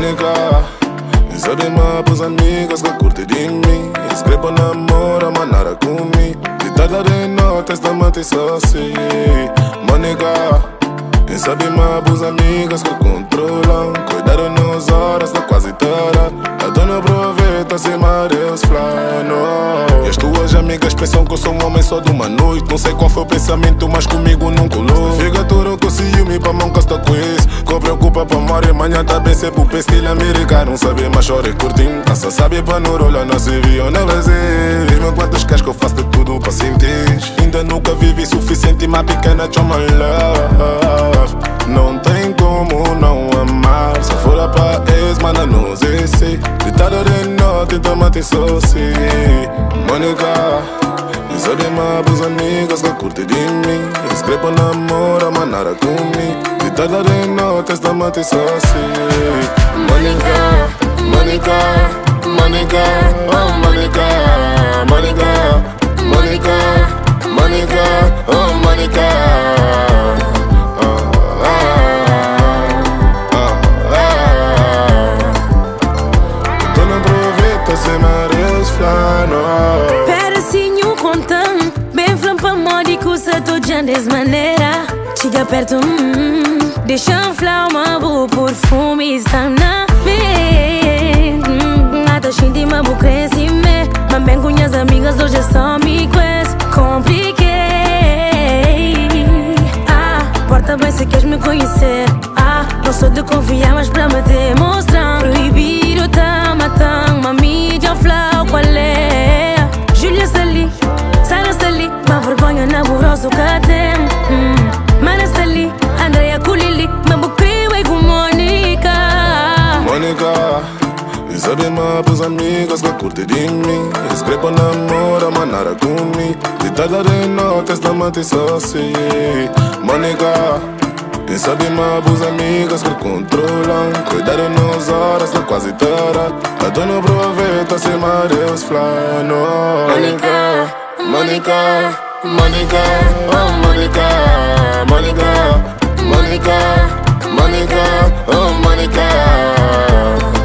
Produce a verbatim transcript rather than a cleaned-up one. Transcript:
Mônica, sabe mais pros amigas que curte de mim. Escreva namora, manara comigo. De tarde de noite, esta mate só assim. Mônica, sabe mais pros amigas que controlam. Cuidaram nos horas, tá quase tarde. A dona aproveita, se mareia os flanos. E as tuas amigas pensam que eu sou um homem só de uma noite. Não sei qual foi o pensamento, mas comigo não colou. Fica tudo com ciúme, pra mão que estou com isso. Que preocupa pra morrer, amanhã tá bem sempre o estilo americano. Não sabe mais chora e curtindo. Só sabe pra não rolar, não se viu, não vai ser. Diz-me quantos queres que eu faço de tudo pra sentir. Ainda nunca vivi suficiente, mas pequena, show my love. Não tem como não amar. Se for pra ex, manda nos esse. De tarde de noite, toma te soci. Mônica, sabe mais pros amigas que curte de mim. Escreva namora, manara comigo. De tarde de noite, esta mate soci. Mônica, Mônica, Mônica, oh Mônica, Mônica, Mônica, Mônica, oh Mônica. Pedacinho contando, bem flampa módico, se tu jandes maneira. Chega perto, hum, deixa um flama, o perfume está na mente. Nada xinti, mas vou crescer, mas bem com minhas amigas, hoje é só me conhece. Compliquei, ah, porta bem se queres me conhecer. Ah, não sou de confiar, mas pra me demonstrar. Proibido, tá matando, uma mídia flau, qual é? Júlia Sali, Sara Sali, uma vergonha na burrosa que tem. hum. Mana Sali, Andrea Kulili, mas vou criar com Mônica. Mônica, sabe mais pros amigas que curte de mim. Escreva namora, manara comigo. De tarde de noite, esta mate só assim. Mônica, sabe mais pros amigas que controlam. Cuidaram nos horas, tá quase tarde. A dona aproveita, se mareia os flanos. Mônica, Mônica, Mônica, oh Mônica, Mônica, Mônica, Mônica, oh Mônica.